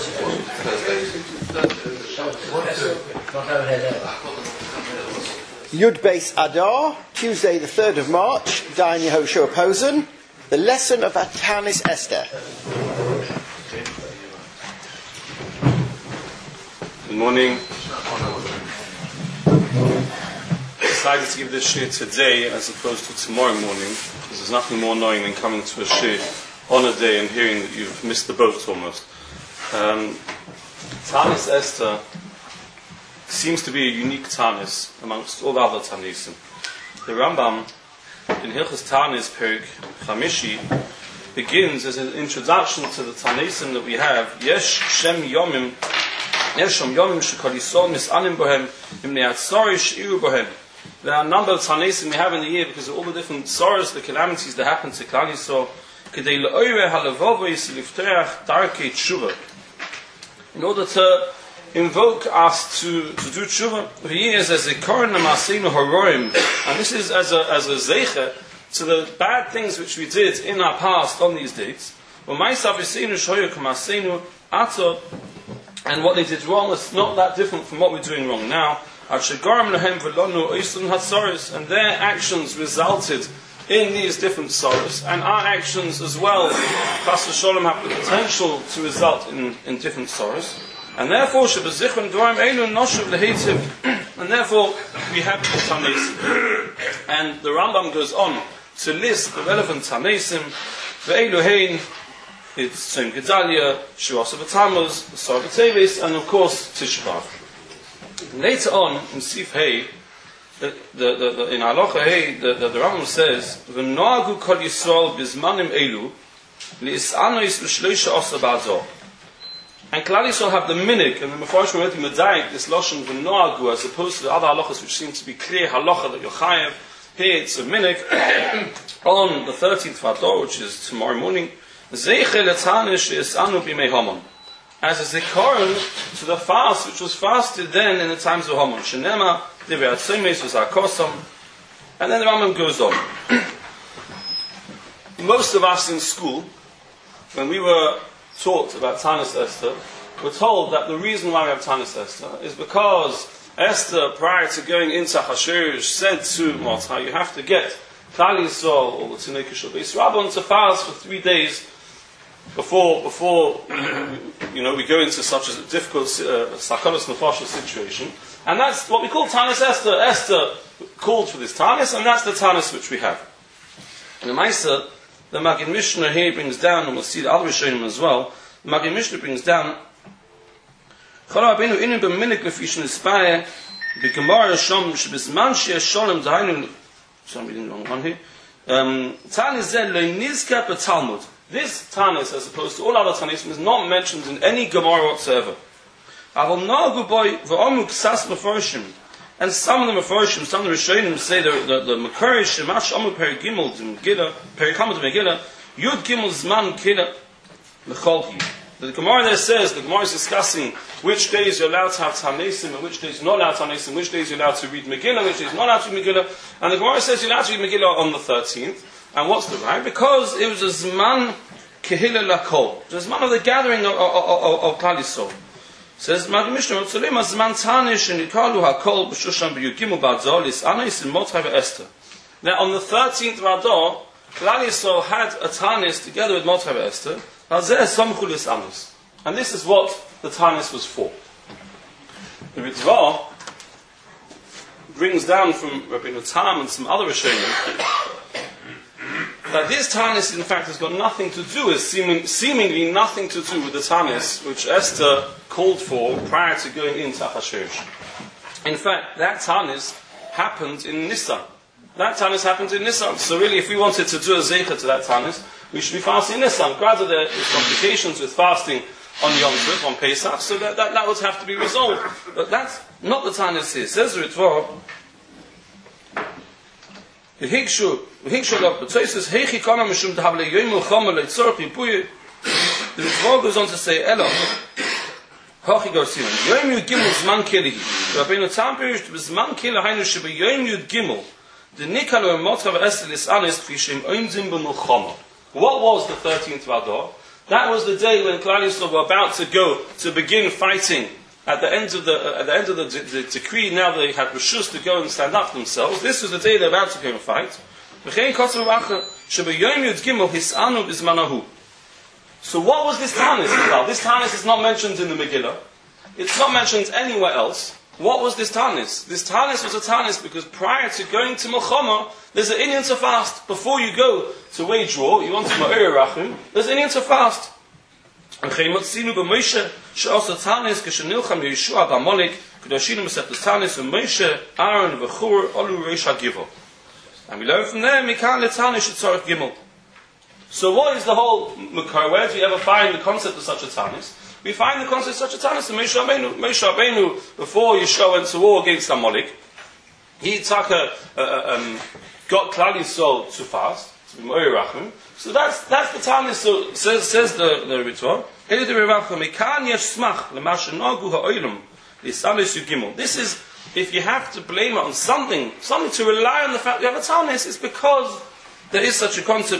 Yud Beis Adar, Tuesday the 3rd of March, Dayan Yehoshua Posen, the lesson of Tanis Esther. Good morning. I decided to give this shir today as opposed to tomorrow morning, because there's nothing more annoying than coming to a shir on a day and hearing that you've missed the boat almost. Tanis Esther seems to be a unique Tanis amongst all other Tanisim. The Rambam in Hilchos Tanis Perik Chamishi begins as an introduction to the Tanisim that we have. Yesh Shem Yomim Shekol Yisrael Misanim Bohem Imnei Hatzori Sheiru Bohem. There are a number of Tanisim we have in the year because of all the different sorrows, the calamities that happen to Klal Yisrael. Kedei Le'oire Halavovois Lifteach Darkei Tshuva. In order to invoke us to do tshuva, v'yiyez as a koron ha'maseinu horoim, and this is as a zeicher to the bad things which we did in our past on these dates. And what they did wrong is not that different from what we're doing wrong now. And their actions resulted in these different sorrows, and our actions as well, Chas v'sholom, have the potential to result in different sorrows. And therefore, and therefore we have the Tanesim. And the Rambam goes on to list the relevant Tanesim. Ve'eluhein, it's Tzom Gedalia, Shuasa B'Tammuz, Sar B'Teves, and of course Tisha B'Av. Later on in Sif Hey, in Halacha Hey, the Rambam says, "V'noagu kol Yisrael bizmanim elu li'is'anois l'shloisha osa ba'azor." And Klal Yisrael have the minik, and the Mefarshim already medayik this lashon v'noagu, as opposed to the other halachas which seem to be clear halacha that you're chayev. Here it's a minik on the 13th of Adar, which is tomorrow morning. Zeiche letanish is'anu b'mei Haman, as a zikaron to the fast which was fasted then in the times of Haman. Shenema divrei hatzomes was hakosam, and then the Rambam goes on. Most of us in school, when we were taught about Tanis Esther, we're told that the reason why we have Tanis Esther is because Esther, prior to going into Hashirish, said to Mordechai, you have to get Klal Yisrael or the Tznikus Shel Beis Rabban to fast for 3 days before we go into such a difficult Sakanos Nefashos situation. And that's what we call Tanis Esther. Esther called for this Tanis, and that's the Tanis which we have. In the Maisa, the Magid Mishnah here brings down, and we'll see the other Rishonim as well, the Magid Mishnah brings down Chol Rabbeinu inu b'minik lefish nispaye b'gemara shom shebizman she'esh sholem dahainu, so I'm reading the wrong one here, Tanis zeh lo nizka b'talmud. This Tanis, as opposed to all other Tanis, is not mentioned in any Gemara whatsoever. Avol nagu boy v'omu ksas mefarshim. And some of the Mefarshim, some of the Rishonim say the Makarish, Shemash Omu Peri Gimel, Peri Kamad Megillah, Yud Gimel Zman Kila Mecholki. The Gemara there says, the Gemara is discussing which days you're allowed to have Tanesim and which days you're not allowed to have Tanesim, which days you're allowed to read Megillah, which days you're not allowed to read Megillah. And the Gemara says you're allowed to read Megillah on the 13th. And what's the right? Because it was a Zman Kehila Lakol. It was a Zman of the gathering of Klal Yisrael. Says Magid Mishnah, "Tzolem azman tanish and yikalu hakol b'shushan b'yugimu ba'adzol is anis in Mordechai ve'Esther." Now, on the 13th of Adar, Klal Yisrael had a tanis together with Mordechai ve'Esther. And this is what the tanis was for. The Ritva brings down from Rabbeinu Tam and some other Rishonim that this Tanis, in fact, has got nothing to do with, seemingly nothing to do with the Tanis which Esther called for prior to going into Achashverosh. In fact, that Tanis happened in Nisan. That Tanis happened in Nisan. So really, if we wanted to do a Zeicha to that Tanis, we should be fasting in Nisan. Granted, there is complications with fasting on Yom Tov, on Pesach, so that would have to be resolved. But that's not the Tanis here. It says the Ritva, the Higshu of B'Tzoysis, Heichi Kana Mishum D'Havle Yoimul Chama Leitzor Pipuye. The Ritva goes on to say, Elo, Hachi Garciman, Yoim Yud Gimel Zman Kilihi. Rabbeinu Tam Perish, B'Zman Kilihi Hainu Sheba Yoim Yud Gimel, the Nikalo and Mordechai ve'Esther Lisanis K'Vishem Oimzim B'Mulchama. What was the 13th of Adar? That was the day when Klal Yisrael were about to begin fighting. At the end of the decree, now they had reshus to go and stand up for themselves. This was the day they were about to go and fight. So what was this Tanis? This Tanis is not mentioned in the Megillah. It's not mentioned anywhere else. What was this Tanis? This Tanis was a Tanis because prior to going to Milchama, there's an Inyan to fast. Before you go to wage war, you want to Ma'ir Rachim, there's an Inyan to fast. And Chaymotzinu b'Moshe she'osa Tanis k'shenilcham Yeshua b'Amalek k'doshinu m'sefes Tanis v'Moshe Aaron v'Chur olu Reish HaGivol. And we learn from there Mikan leTanis shetzorech Gimel. So what is the whole Makar? Where do you ever find the concept of such a Tanis? We find the concept of such a Tanis in Moshe Rabbeinu. Moshe Rabbeinu, before Yeshua went to war against Amalek, he got Klal Yisrael to fast, to be Ma'ir Rachim. So that's the Tanis. So says the Ritva. This is, if you have to blame it on something to rely on the fact you have a Tanis, it's because there is such a concept.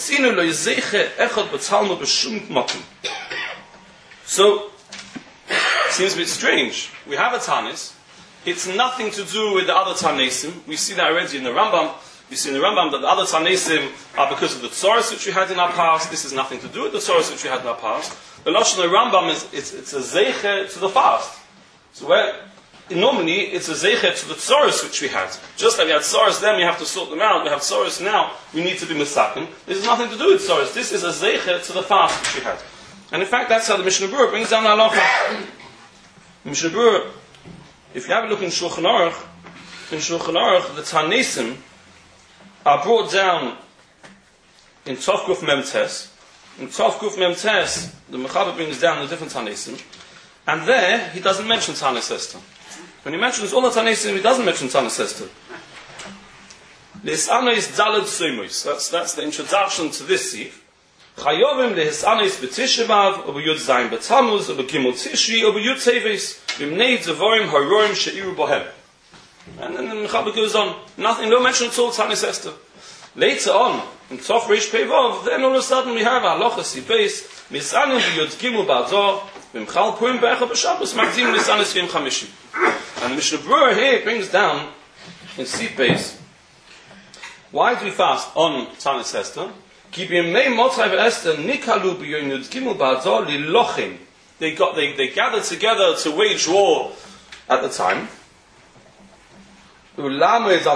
So, it seems a bit strange. We have a Tanis. It's nothing to do with the other Tanesim. We see that already in the Rambam. We see in the Rambam that the other Tanesim are because of the Tzoros which we had in our past. This has nothing to do with the Tzoros which we had in our past. The Lashon of the Rambam it's a Zeicher to the fast. So normally it's a Zeicher to the Tzoros which we had. Just like we had Tzoros then, we have to sort them out. We have Tzoros now, we need to be Mesakim. This has nothing to do with Tzoros. This is a Zeicher to the fast which we had. And in fact, that's how the Mishnah Berurah brings down the halacha. Mishnah Berurah, if you have a look in Shulchan Aruch, the Tanesim are brought down in Tov Kuf Mem Tes. In Tov Kuf Mem Tes, the Mechaber brings down the different Tanesim, and there he doesn't mention Tanis Esther. When he mentions all the Tanesim, he doesn't mention Tanis Esther. L'hisanis daled soimos. That's the introduction to this sif. Chayovim lehisanis b'Tisha B'Av, or b'Yud Zayin b'Tammuz, or b'Gimel Tishri, or b'Yud Teves, b'Mnei Devorim Harorim She'iru Bohem. And then the Mechaber goes on. No mention at all Tanis Esther. Later on, in Tov Reish Pei Vav, then all of a sudden we have Halacha Sibbeis, Misanim b'Yud Gimel Ba'Ador, b'Mchal Purim Be'echa B'Shabbos, Magdim Misanis Yom Chamishim. And the Mishnah Berurah here brings down in Sibbeis, why do we fast on Tanis Esther? Ki b'yemei Motzai v'Esther nikalu b'Yom Yud Gimel Ba'Ador lilochim. They gathered together to wage war at the time. And they had to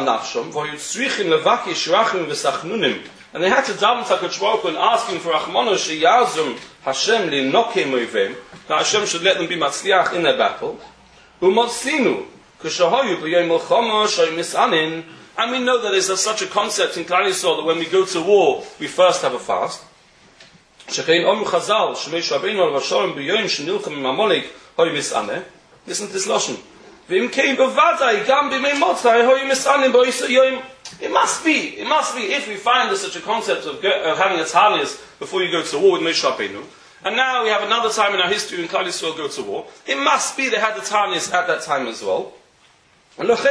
daven to HaKadosh Baruch Hu and asking for Rachmana sheyazum Hashem linokem oivim, that Hashem should let them be matzliach in their battle. And we know that there's such a concept in Klal Yisrael that when we go to war, we first have a fast. Listen to this lashon. It must be, if we find there's such a concept of having a tanis before you go to war with Moshe Rabbeinu, and now we have another time in our history when Klal Yisrael go to war, it must be they had the tanis at that time as well. And we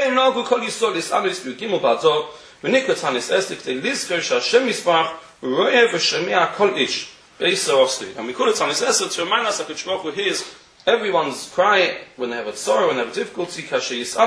call it tanis Esther to remind us that HaKadosh Baruch Hu hears everyone's cry when they have a sorrow, when they have a difficulty. The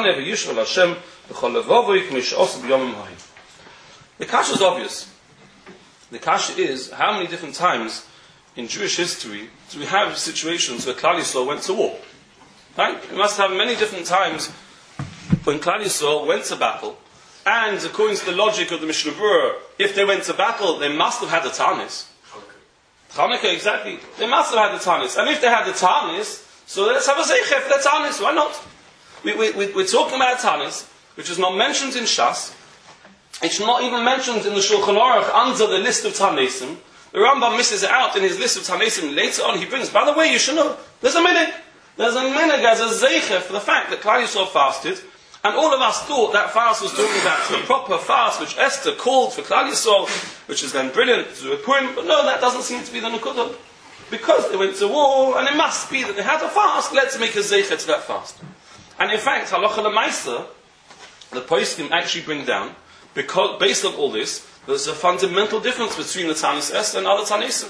kasha is obvious. The kasha is, how many different times in Jewish history do we have situations where Klal Yisrael went to war? Right? We must have many different times when Klal Yisrael went to battle, and according to the logic of the Mishnah Berurah, if they went to battle, they must have had the Tanis. Chanukah, exactly. They must have had the Tanis. And if they had the Tanis, so let's have a Zeicher for the Tanis. Why not? We're talking about Tanis, which is not mentioned in Shas. It's not even mentioned in the Shulchan Aruch under the list of Tanesim. The Rambam misses it out in his list of Tanesim. Later on he brings, by the way, you should know, there's a minhag as a Zeicher for the fact that Klal Yisrael fasted, and all of us thought that fast was talking about the proper fast which Esther called for Klal Yisrael, which is then brilliant to do with Purim, but no, that doesn't seem to be the Nekudah. Because they went to war, and it must be that they had a fast, let's make a Zeicher to that fast. And in fact, Halacha L'Maisa, the Poskim actually bring down, because based on all this, there's a fundamental difference between the Tanis Esther and other Tanesim.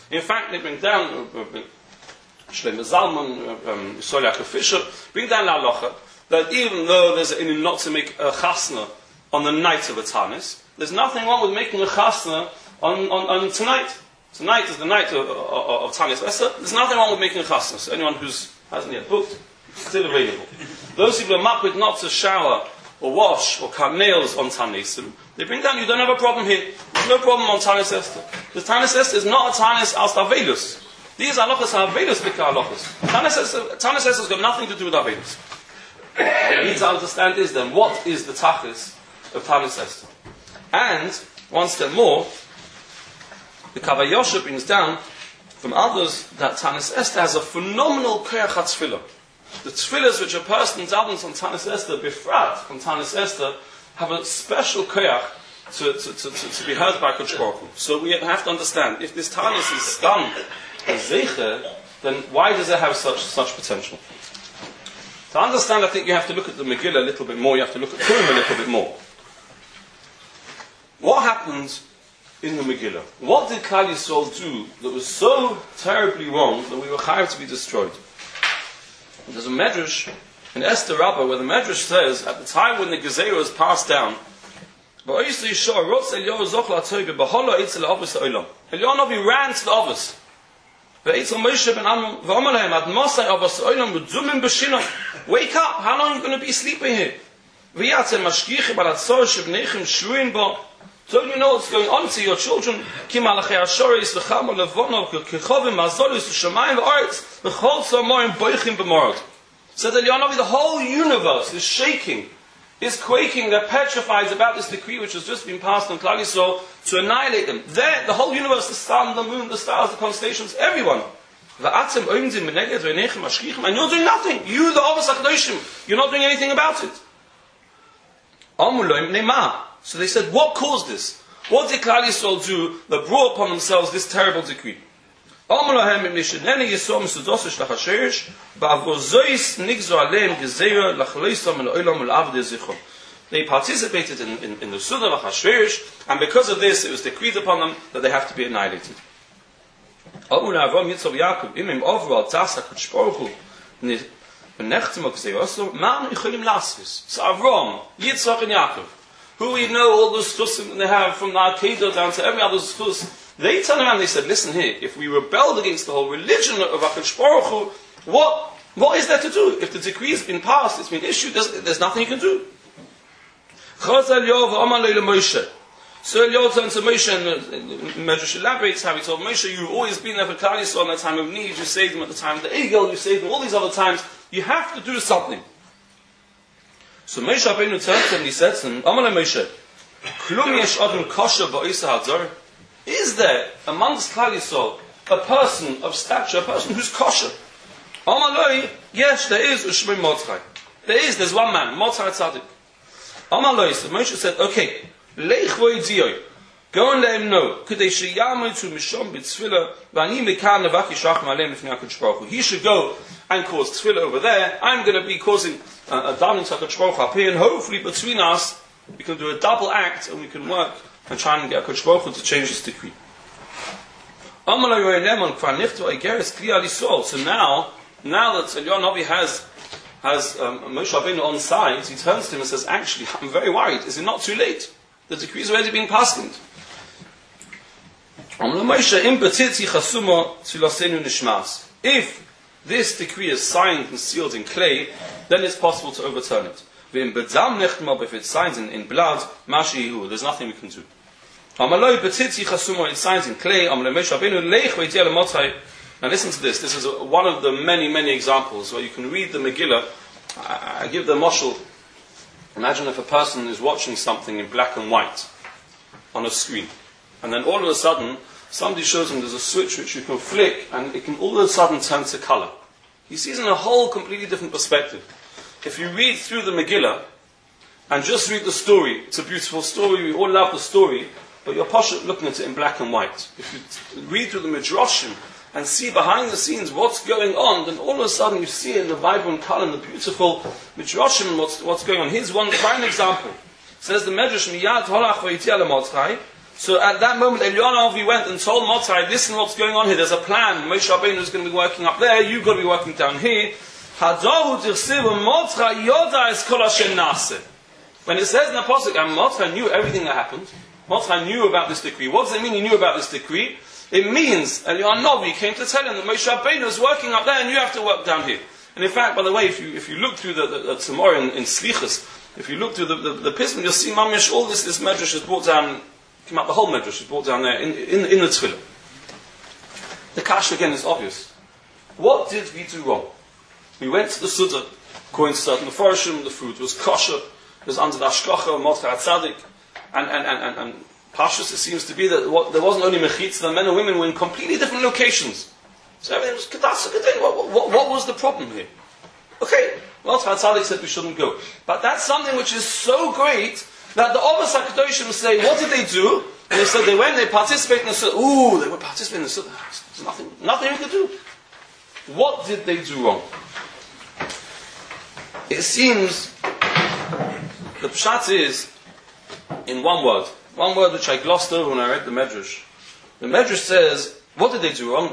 In fact, they bring down Shlomo Zalman, Yisrael Yaakov Fisher, bring down la halacha that even though there's an not to make a chasna on the night of a tanis, there's nothing wrong with making a chasna on tonight. Tonight is the night of Tanis Esther. There's nothing wrong with making a chasna. So anyone who hasn't yet booked, it's still available. Those people are mapid not to shower or wash or cut nails on Tanis, they bring down, you don't have a problem here. There's no problem on Tanis Esther. The Tanis Esther is not a Tanis as Avelus. These halachas are Avelus b'ka halachas. Tanis Esther has got nothing to do with Avelus. What we need to understand is then, what is the tachlis of Tanis Esther? And, one step more, the Kavah Yosha brings down from others that Tanis Esther has a phenomenal koyach tefillah. The tefillahs which a person davens on Tanis Esther, befrat from Tanis Esther, have a special koyach to be heard by Kodesh Baruch Hu. So we have to understand, if this Tanis is done as zeicher, then why does it have such potential? To understand, I think you have to look at the Megillah a little bit more, you have to look at Purim a little bit more. What happened in the Megillah? What did Klal Yisrael do that was so terribly wrong that we were chayav to be destroyed? There's a medrash in Esther Rabbah where the medrash says, at the time when the Gezerah was passed down, Eliyahu Navi ran to the office. Wake up, how long are you going to be sleeping here? Don't you know what's going on to your children? So that the whole universe is shaking, is quaking, they're petrified about this decree which has just been passed on Klal Yisrael to annihilate them. There, the whole universe, the sun, the moon, the stars, the constellations, everyone. And you're doing nothing. You, the Avos HaKadoshim, you're not doing anything about it. So they said, what caused this? What did Klal Yisrael do that brought upon themselves this terrible decree? They participated in the Suda of Achashverosh, and because of this, it was decreed upon them that they have to be annihilated. So Avram, Yitzchak, and Yaakov, who we know all the stusim they have from the Akedah down to every other stus, they turned around and they said, listen here, if we rebelled against the whole religion of HaKadosh Baruch Hu, what is there to do? If the decree has been passed, it's been issued, there's nothing you can do. So Eliyahu turns to Moshe, and Medrash elaborates how he told Moshe, you've always been there for Klal Yisrael in the time of need, you saved them at the time of the Egel, you saved them all these other times, you have to do something. So Moshe Rabbeinu turned to him and he said to him, Amalei Moshe, Klum yesh adam kosher ba'isa hadzor? Is there amongst Klal Yisrael a person of stature, a person who's kosher? Amalei, yes, there is Ushmei Mordechai. There's one man, Mordechai Tzaddik. Amalei, so Moshe said, okay, Leich vo'idiyoi, go and let him know, K'dei sheyamu to mishom b'tzvila, v'ani mekan nevaki shach ma'alem l'fnei HaKadosh Baruch Hu. He should go and cause tefillah over there. I'm going to be causing a davening to HaKadosh Baruch Hu up here, and hopefully between us, we can do a double act, and we can work and try and get HaKadosh Baruch Hu to change this decree. So now that Eliyahu Navi has Moshe Rabbeinu on side, he turns to him and says, actually, I'm very worried. Is it not too late? The decree is already being passed. If this decree is signed and sealed in clay, then it's possible to overturn it. If it's signed in blood, there's nothing we can do. It's signed in clay. Now listen to this. This is one of the many, many examples where you can read the Megillah. I give the mashal. Imagine if a person is watching something in black and white on a screen, and then all of a sudden somebody shows him there's a switch which you can flick and it can all of a sudden turn to color. He sees in a whole completely different perspective. If you read through the Megillah and just read the story, it's a beautiful story, we all love the story, but you're passionate looking at it in black and white. If you read through the Midrashim and see behind the scenes what's going on, then all of a sudden you see in the vibrant color and the beautiful Midrashim what's going on. Here's one prime example. It says the Medrash, Miyad holach v'yitiya leMordechai. So at that moment, Eliyahu went and told Mordechai, listen what's going on here, there's a plan, Moshe Rabbeinu is going to be working up there, you've got to be working down here. When it says in the Pasuk, and Mordechai knew everything that happened, Mordechai knew about this decree. What does it mean he knew about this decree? It means Eliyahu came to tell him that Moshe Rabbeinu is working up there and you have to work down here. And in fact, by the way, if you look through the Tzemor in Slichus, if you look through the Pisman, you'll see Mamish, all this Medrash is brought down, the whole Medrash is brought down there in the Tefillah. The Kasha again is obvious. What did we do wrong? We went to the Suda, according to certain Mefarshim, the food was kosher, it was under the Ashkocha, Mordechai Tzaddik, and Pashtus, it seems to be that there wasn't only Mechitza, the men and women were in completely different locations. So everything was Kedatsa. What was the problem here? Okay, Mordechai Tzaddik said we shouldn't go. But that's something which is so great that the Ovos HaKadoshim say, what did they do? And they said they went, they participated in the Suda. Ooh, they were participating in the Suda. There's nothing we could do. What did they do wrong? It seems the Pshat is in one word which I glossed over when I read the Medrash. The Medrash says, what did they do wrong?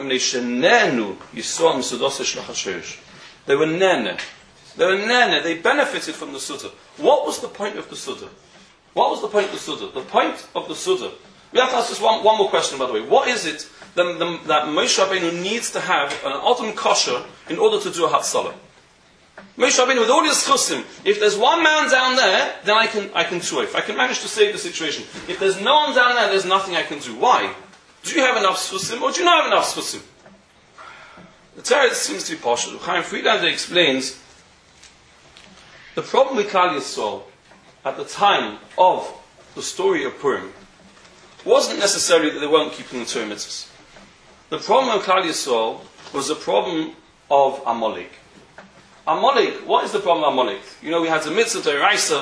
They were nene. They benefited from the Suda. What was the point of the Suda? The point of the Suda. We have to ask just one more question, by the way. What is it that Moshe Rabbeinu needs to have an ultimate kosher in order to do a Hatzalah? Moshe Rabbeinu, with all his chusim, if there's one man down there, then I can tuif. I can manage to save the situation. If there's no one down there, there's nothing I can do. Why? Do you have enough chusim, or do you not have enough chusim? The Teretz seems to be partial. Chaim Friedlander explains the problem with Klal Yisrael at the time of the story of Purim wasn't necessarily that they weren't keeping the Torah mitzvahs. The problem of Klal Yisrael was the problem of Amalek. Amalek, what is the problem of Amalek? You know, we had the mitzvah d'oraisa,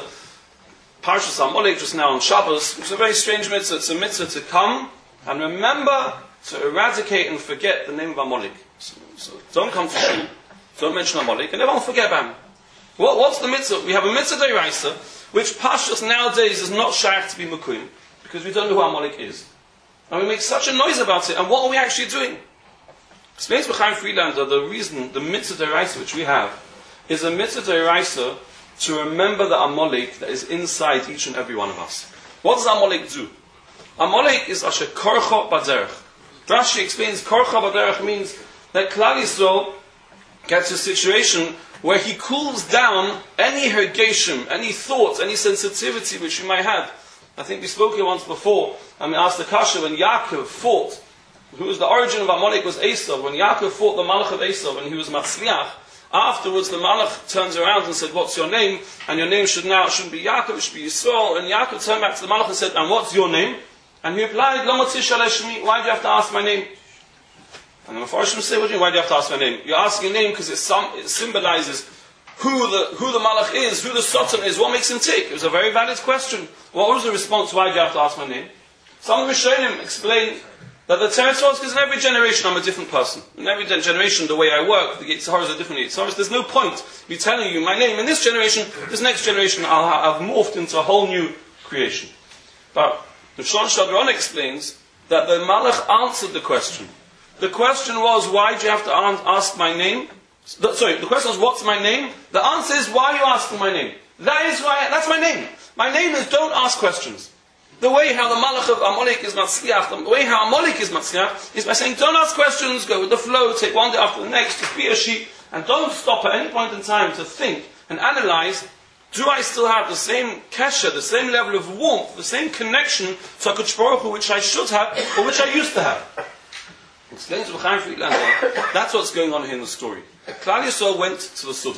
Parshas Amalek just now on Shabbos, which is a very strange mitzvah. It's a mitzvah to come and remember to eradicate and forget the name of Amalek. So don't come to shul, don't mention Amalek, and everyone forget about him. What's the mitzvah? We have a mitzvah d'oraisa, which Parshas nowadays is not shaykh to be Mukuyim, because we don't know who Amalek is. And we make such a noise about it, and what are we actually doing? Explains Chaim Friedlander, the reason, the mitzvah d'oraisa which we have, is a mitzvah d'oraisa to remember the Amalek that is inside each and every one of us. What does Amalek do? Amalek is asher korcha baderech. Rashi explains korcha baderech means that Klal Yisrael gets a situation where he cools down any hergeshim, any thoughts, any sensitivity which you might have. I think we spoke here once before, and we asked the Kasha when Yaakov fought, who was the origin of Amalek was Esav. When Yaakov fought the Malach of Esav and he was Matzliach, afterwards the Malach turns around and said, what's your name? And your name shouldn't be Yaakov, it should be Yisrael. And Yaakov turned back to the Malach and said, and what's your name? And he replied, why do you have to ask my name? And the Mefarshim say, what do you mean, why do you have to ask my name? You're asking a name because it symbolizes who the Malach is, who the Satan is, what makes him tick. It was a very valid question. What was the response, why do you have to ask my name? Some of the Rishonim explain that the Teretz was because in every generation I'm a different person. In every generation, the way I work, the Yitzharas are different Yitzharas. There's no point me telling you my name in this generation. This next generation I've morphed into a whole new creation. But the Shon Shadron explains that the Malach answered the question. The question was, why do you have to ask my name? The question was, what's my name? The answer is, why are you asking my name? That's my name. My name is, don't ask questions. The way how the Malach of Amalek is Matzliach, the way how Amalek is Matzliach, is by saying, don't ask questions, go with the flow, take one day after the next, just be a sheep, and don't stop at any point in time to think and analyze, do I still have the same kesher, the same level of warmth, the same connection to HaKadosh Baruch Hu which I should have, or which I used to have? Explains to Chaim Friedlander, that's what's going on here in the story. Klal Yisrael went to the Suda.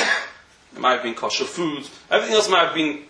It might have been kosher food. Everything else might have been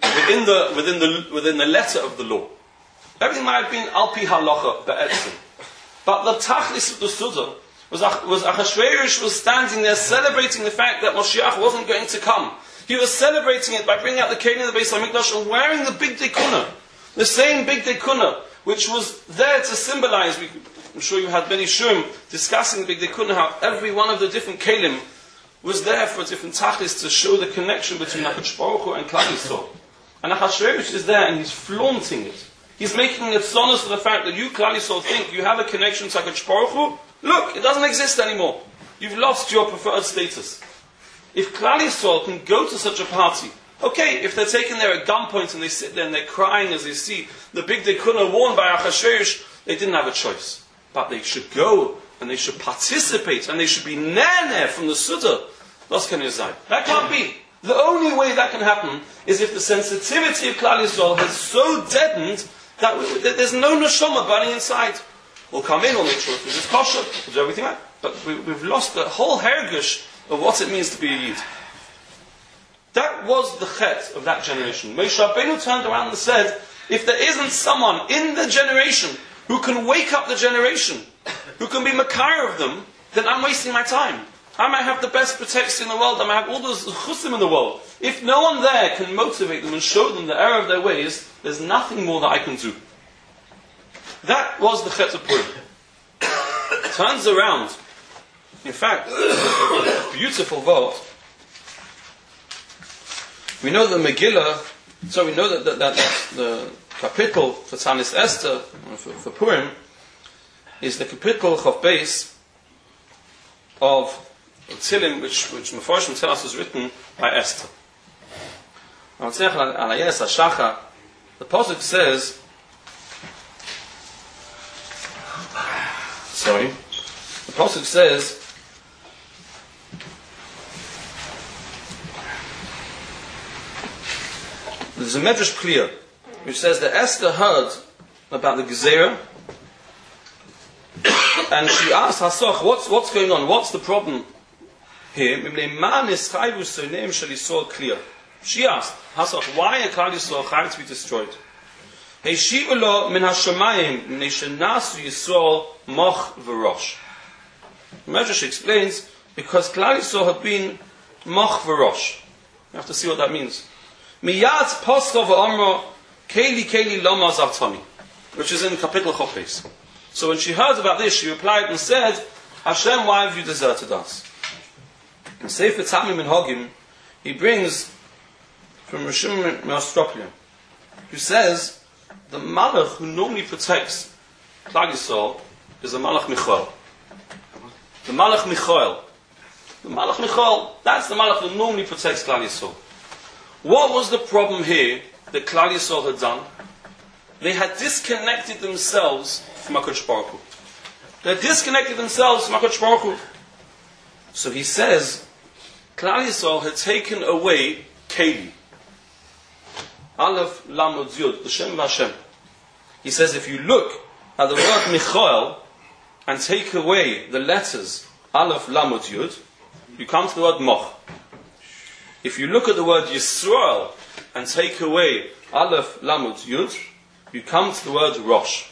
within the letter of the law. Everything might have been al pi halacha be'etzim. But the tachlis of the Suda was Achashverosh was standing there celebrating the fact that Moshiach wasn't going to come. He was celebrating it by bringing out the Kelim of the Beis HaMikdash and wearing the big dekuna, the same big dekuna, which was there to symbolize. I'm sure you had many shurim discussing the big dekuna, how every one of the different Kelim was there for a different tachlis to show the connection between HaKadosh Baruch Hu and Klal Yisrael. And Achashverosh is there and he's flaunting it. He's making it sonus of the fact that you, Klal Yisrael, think you have a connection to HaKadosh Baruch Hu. Look, it doesn't exist anymore. You've lost your preferred status. If Klal Yisrael can go to such a party, okay, if they're taken there at gunpoint and they sit there and they're crying as they see the big Dekuna worn by Achashverosh, they didn't have a choice. But they should go and they should participate and they should be neh from the Suda. That can't be. The only way that can happen is if the sensitivity of Klal Yisrael has so deadened that there's no neshama burning inside. We'll come in, we'll make sure it's kosher, we'll do everything right. But we've lost the whole hergish of what it means to be a Yid. That was the chet of that generation. Moshe Rabbeinu turned around and said, if there isn't someone in the generation who can wake up the generation, who can be makar of them, then I'm wasting my time. I might have the best protection in the world, I might have all those chusim in the world. If no one there can motivate them and show them the error of their ways, there's nothing more that I can do. That was the chet of Purim. Turns around. In fact, a beautiful vote. We know the Megillah, so we know that the capital for Tanis Esther, for Purim, is the capital Chav Beis of Tzilim, which Mefarshim tell us was written by Esther. The Pasuk says, the Pasuk says, there's a Medrash clear, which says that Esther heard about the Gezerah, and she asked Hasoch, what's going on? What's the problem here? She asked Hasoch, why are Klal Yisrael chayav to be destroyed? The Medrash explains, because Klal Yisrael had been moch v'rosh. You have to see what that means. Miyad poscha v'amra keli keli lama zartani, which is in Kapitel Chopes. So when she heard about this, she replied and said, Hashem, why have you deserted us? In Sefer Tamim Minhagim, he brings from Rishon Me'Astropia, who says, the Malach who normally protects Klal Yisrael is the Malach Michael. The Malach Michael. The Malach Michael, that's the Malach who normally protects Klal Yisrael. What was the problem here that Klal Yisrael had done? They had disconnected themselves from HaKadosh Baruch Hu. They had disconnected themselves from HaKadosh Baruch Hu. So he says, Klal Yisrael had taken away Keli. Aleph, Lam, Yud, the Shem Vashem. He says, if you look at the word Michael and take away the letters Aleph, Lam, Yud, you come to the word Moch. If you look at the word Yisrael and take away Aleph, Lam, Yud, you come to the word Rosh.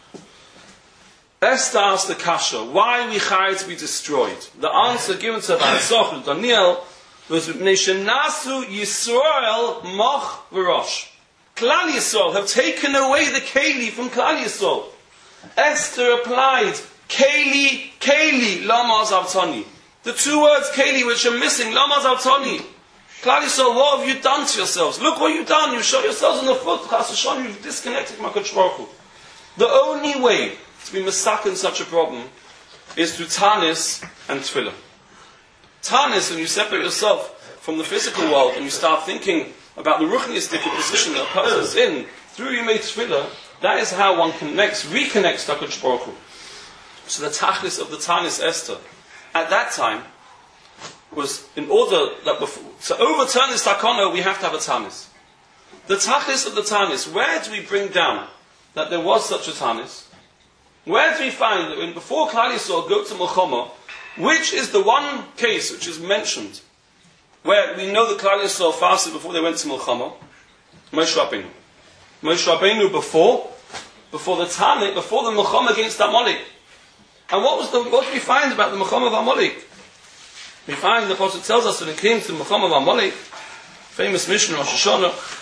Esther asked the Kasha, why are we chayav to be destroyed? The answer given to Hatzach and Daniel was Nasu Yisrael Moch v'Rosh. Klal Yisrael have taken away the Keli from Klal Yisrael. Esther applied Keli, Keli, Lama Zavtani. The two words Keli which are missing, Lama Zavtani. Klal Yisrael, what have you done to yourselves? Look what you've done. You shot yourselves in the foot. Chas v'shalom, you've disconnected from HaKadosh Baruch Hu. The only way to be masak in such a problem is through Tanis and Tefillah. Tanis, when you separate yourself from the physical world and you start thinking about the ruchnistic position that a person is in, through Yemei Tefillah, that is how one reconnects to HaKadosh Baruch Hu. So the tachlis of the Tanis Esther, at that time, was in order that to overturn this takana, we have to have a Tanis. The tachlis of the Tanis, where do we bring down that there was such a Tanis? Where do we find that when before Klal Yisrael go to Milchama, which is the one case which is mentioned, where we know that Klal Yisrael fasted before they went to Milchama? Moshe Rabbeinu. Moshe Rabbeinu before the Tanit, before the Milchama against Amalek. And what do we find about the Milchama of Amalek? We find the Apostle tells us that it came to the Milchama of Amalek, famous Mishnah Rosh Hashanah.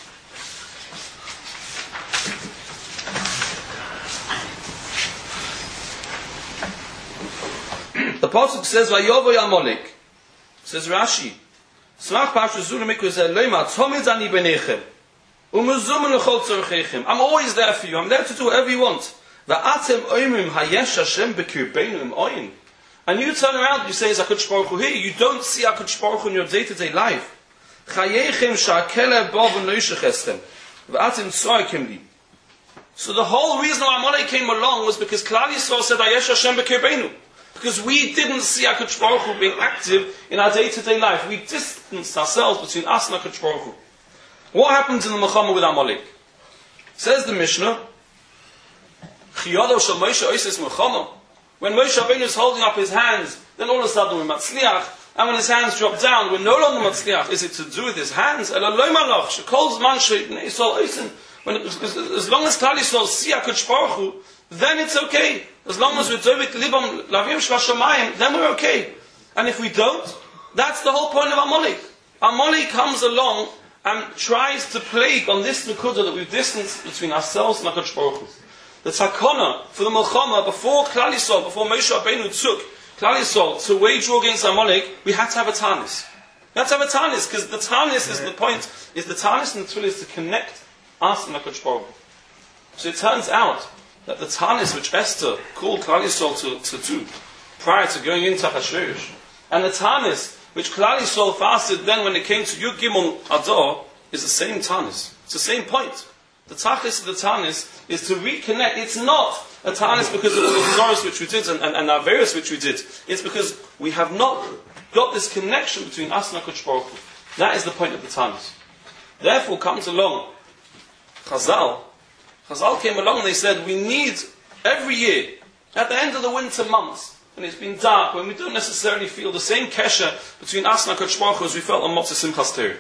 The Pasuk says, "Vayovoy Amalek." Says Rashi, "Smach Parshas Zula Mikveh Zeh Leima Tzomid Ani Benechem." I'm always there for you. I'm there to do whatever you want. And you turn around and you say, HaKadosh Baruch Hu here. You don't see HaKadosh Baruch Hu in your day-to-day life. So the whole reason why Amalek came along was because Klal Yisrael said, Hayesh Hashem b'kirbeinu. Because we didn't see HaKadosh Baruch Hu being active in our day-to-day life. We distanced ourselves between us and HaKadosh Baruch Hu. What happens in the Milchama with Amalek? Says the Mishnah, Chiyado shel Moshe oises Milchama. When Moshe Rabbeinu is holding up his hands, then all of a sudden we're Matzliach, and when his hands drop down, we're no longer Matzliach. Is it to do with his hands? As long as Klal Yisrael see HaKadosh Baruch Hu, then it's okay. As long as we're Dovik Libam Lavim Shvashamayim, then we're okay. And if we don't, that's the whole point of Amalek. Amalek comes along and tries to plague on this Nekudah that we've distanced between ourselves and HaKadosh Baruch Hu. The Takana for the Milchama, before Klal Yisrael, before Moshe Rabbeinu took Klal Yisrael to wage war against Amalek, we had to have a Tanis. We had to have a Tanis, because the Tanis is the point, is the Tanis and the Tefillah is to connect us and HaKadosh Baruch Hu. So it turns out that the Tanis which Esther called Klal Yisrael to do prior to going into Achashverosh, and the Tanis which Klal Yisrael fasted then when it came to Yud Gimel Adar, is the same Tanis. It's the same point. The Tachlis of the Tanis is to reconnect. It's not a Tanis because of the Zoros which we did and our various which we did. It's because we have not got this connection between us and HaKadosh Baruch Hu. That is the point of the Tanis. Therefore comes along Chazal came along and they said, we need every year, at the end of the winter months, when it's been dark, when we don't necessarily feel the same kesher between us and HaKadosh Baruch Hu as we felt on Motzei Simchas Torah.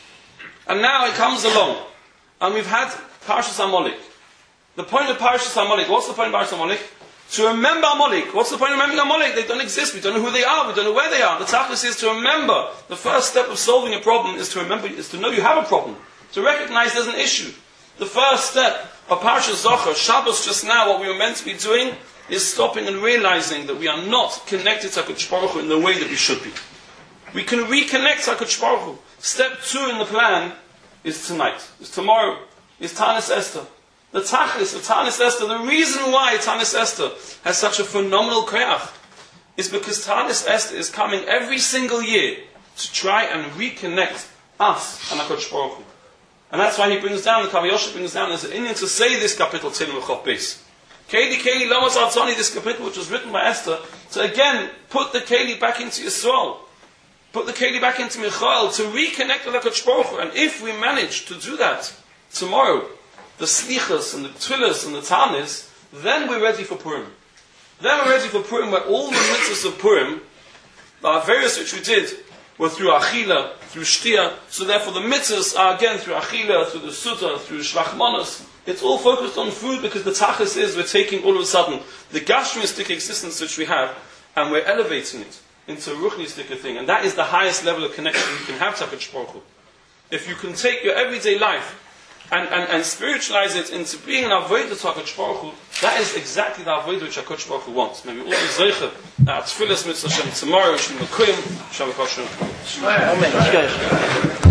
And now it comes along, and we've had Parshas Amalek. The point of Parshas Amalek, what's the point of Parshas Amalek? To remember Amalek. What's the point of remembering Amalek? They don't exist, we don't know who they are, we don't know where they are. The Tachlis is to remember. The first step of solving a problem is to remember, is to know you have a problem. To recognize there's an issue. The first step of Parshas Zochar, Shabbos just now, what we were meant to be doing, is stopping and realizing that we are not connected to HaKadosh Baruch Hu in the way that we should be. We can reconnect to HaKadosh Baruch Hu. Step 2 in the plan is tonight, is tomorrow, is Tanis Esther. The Tachlis of Tanis Esther, the reason why Tanis Esther has such a phenomenal koyach is because Tanis Esther is coming every single year to try and reconnect us and HaKadosh Baruch Hu. And that's why he brings down, the Kav Yosef brings down as an Indian to say this kapitel Teilim L'Chof Beis. Keli Lamas Artzoni, this kapitel which was written by Esther, to again put the Keli back into Yisrael, put the Keli back into Michael, to reconnect with HaKadosh Baruch Hu. And if we manage to do that tomorrow, the Slichas and the Tfilas and the Tanis, then we're ready for Purim. Then we're ready for Purim, where all the mitzvahs of Purim, our various which we did, were through Achila, through Shtia. So therefore the mitzvahs are again through Achila, through the Sutta, through Shvachmanos. It's all focused on food because the Tachlis is we're taking all of a sudden the gashmistic existence which we have and we're elevating it into a ruchnistic thing. And that is the highest level of connection you can have to HaKadosh Baruch Hu. If you can take your everyday life and spiritualize it into being an avodah to HaKadosh Baruch Hu, that is exactly the avodah which HaKadosh Baruch Hu wants. Maybe all the zeicher, our tefillas mitzvah Hashem tomorrow, Shem L'Kuyim, Shem L'Koshem. Amen.